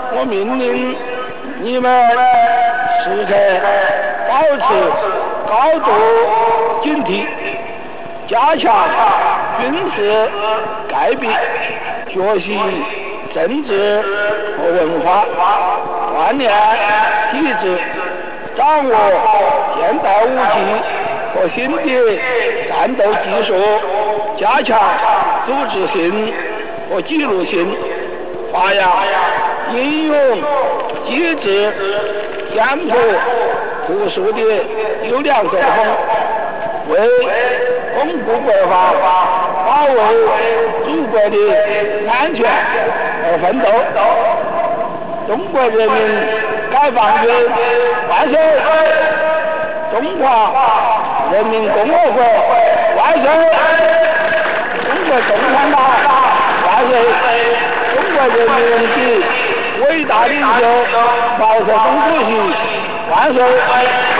我命令你们时刻保持高度警惕，加强军事戒备，学习政治和文化，锻炼体质，掌握现代武器和新的战斗技术，加强组织性和纪律性，发扬英勇机智、艰苦朴素的优良作风，为巩固国法、保卫祖国的安全而奋斗。中国人民解放军万岁！中华人民共和国万岁！中国共产党万岁！中国人民的伟大领袖毛泽东主席万岁！